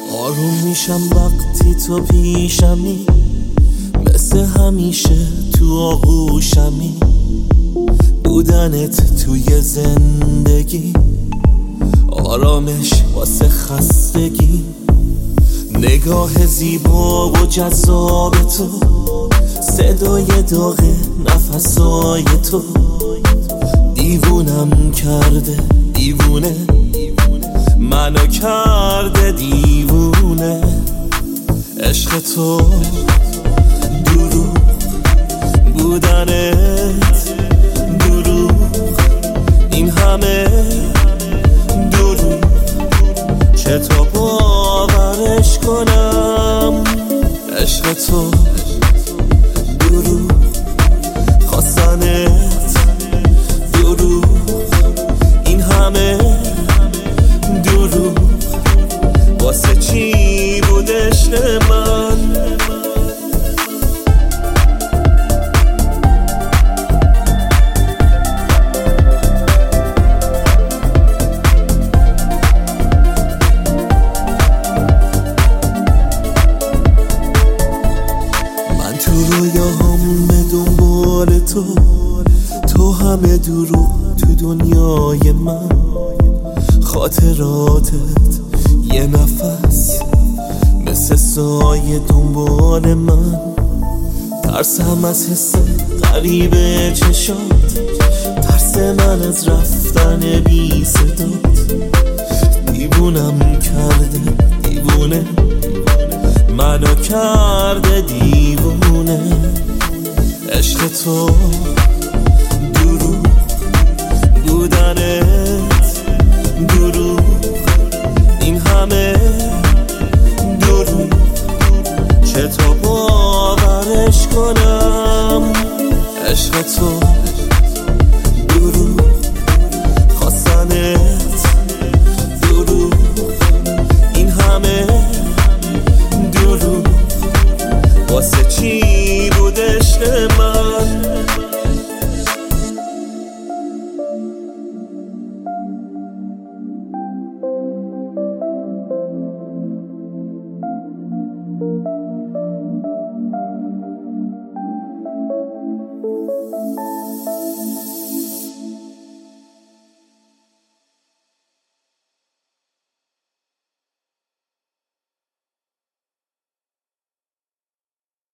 آروم میشم وقتی تو پیشمی، مثل همیشه تو آغوشمی. بودنت توی زندگی آرامش واسه خستگی. نگاه زیبا و جذاب تو، صدای داغ نفسای تو، دیوونم کرده دیوونه، منو کرده دیوونه. عشق تو دروغ بودنت، دروغ این همه دروغ، چطور باورش کنم؟ عشق تو دروغ خواستنت، دروغ این همه دروغ، واسه چی بود عشق من؟ من تو رویاهام به دنبال تو، تو همه دروغ تو دنیای من. خاطراتت یه نفس مثل سایه دنبال من. ترسم از حس غریب چشات، ترس من از رفتن بی صدات. دیوونم کرده دیوونه، منو کرده دیوونه. عشق تو دروغ بودنت، دروغ